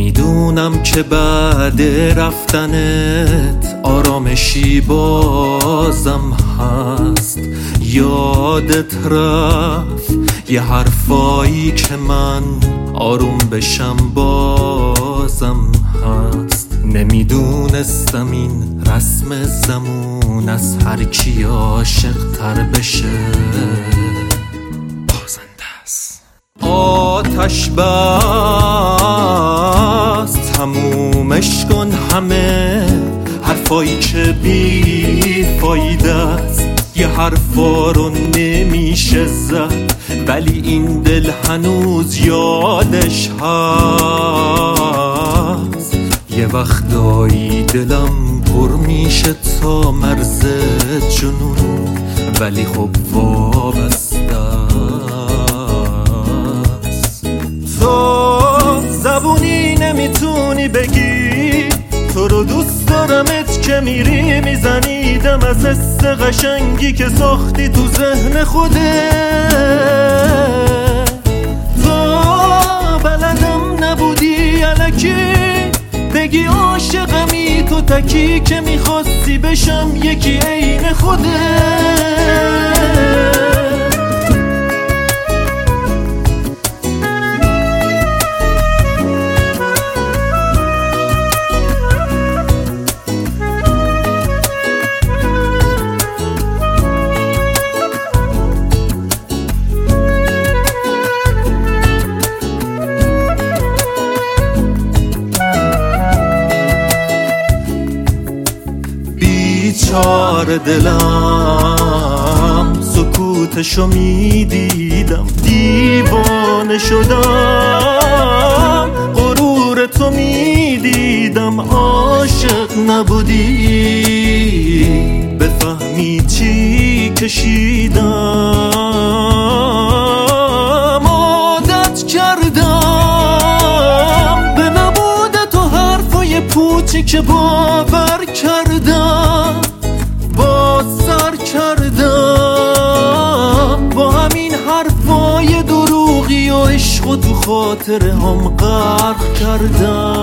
میدونم که بعد رفتنت آرامشی بازم هست. یادت رفت یه حرفایی که من آروم بشم بازم هست. نمیدونستم این رسم زمون از هر کی عاشق تر بشه بازنده است. آتش بس تمومش کن همه حرفایی که بی فایده است. یه حرفا رو نمیشه زد ولی این دل هنوز یادش هست. یه وقتایی دلم پر میشه تا مرز جنون ولی خب وابسته است. تو زبونی نمیتونی بگی تو رو دوست دارمت که میری میزنیدم از حس قشنگی که ساختی تو ذهن خودت. تو بلدم نبودی الکی بگی عاشقمی تو تکی که میخواستی بشم یکی عین خودت. بیچاره دلم سکوتشو میدیدم دیوانه شدم. غرور تو میدیدم عاشق نبودی بفهمی چی کشیدم. عادت کردم به نبود تو حرفای پوچی که باور کردم با سر کردم با همین حرفای دروغی و عشق و تو خاطره هم غرق کردم.